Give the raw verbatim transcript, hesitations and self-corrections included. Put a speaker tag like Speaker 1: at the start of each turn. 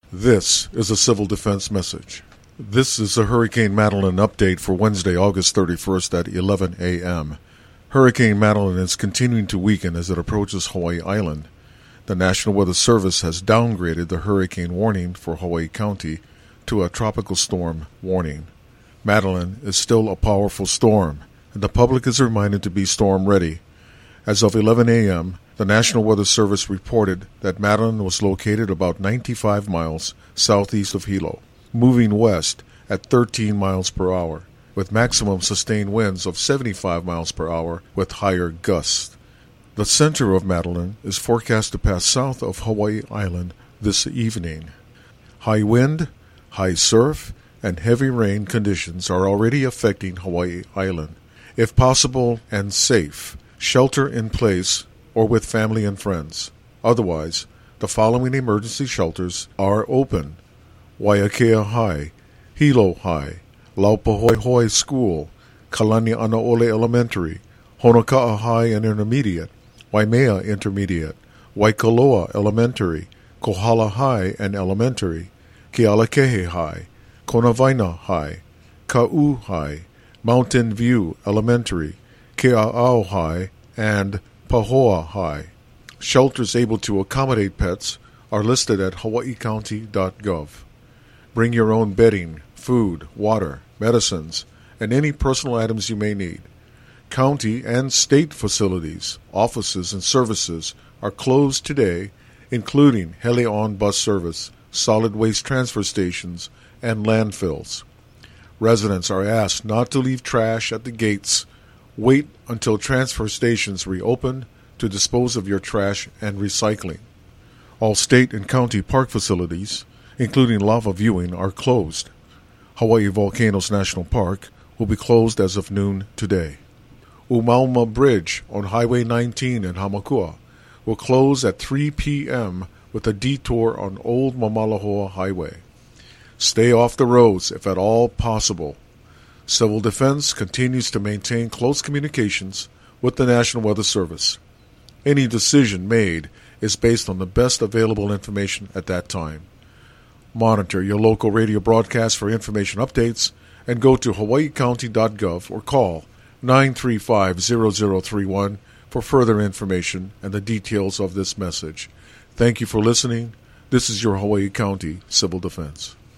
Speaker 1: This is a Civil Defense message. This is a Hurricane Madeline update for Wednesday, August thirty-first at eleven a.m. Hurricane Madeline is continuing to weaken as it approaches Hawaii Island. The National Weather Service has downgraded the hurricane warning for Hawaii County to a tropical storm warning. Madeline is still a powerful storm, and the public is reminded to be storm ready. As of eleven a.m., the National Weather Service reported that Madeline was located about ninety-five miles southeast of Hilo, moving west at thirteen miles per hour, with maximum sustained winds of seventy-five miles per hour with higher gusts. The center of Madeline is forecast to pass south of Hawaii Island this evening. High wind, high surf, and heavy rain conditions are already affecting Hawaii Island. If possible and safe, shelter in place or with family and friends. Otherwise, the following emergency shelters are open: Waiakea High, Hilo High, Laupahoehoe School, Kalani Anaole Elementary, Honoka'a High and Intermediate, Waimea Intermediate, Waikoloa Elementary, Kohala High and Elementary, Kealakehe High, Konavaina High, Ka'u High, Mountain View Elementary, Kea'au High, and Pahoa High. Shelters able to accommodate pets are listed at hawaii county dot gov. Bring your own bedding, food, water, medicines, and any personal items you may need. County and state facilities, offices, and services are closed today, including heli-on bus service, solid waste transfer stations, and landfills. Residents are asked not to leave trash at the gates. Wait until transfer stations reopen to dispose of your trash and recycling. All state and county park facilities, including lava viewing, are closed. Hawaii Volcanoes National Park will be closed as of noon today. Umauma Bridge on Highway nineteen in Hamakua will close at three p.m. with a detour on Old Mamalahoa Highway. Stay off the roads if at all possible. Civil Defense continues to maintain close communications with the National Weather Service. Any decision made is based on the best available information at that time. Monitor your local radio broadcast for information updates and go to hawaii county dot gov or call nine three five, zero zero three one for further information and the details of this message. Thank you for listening. This is your Hawaii County Civil Defense.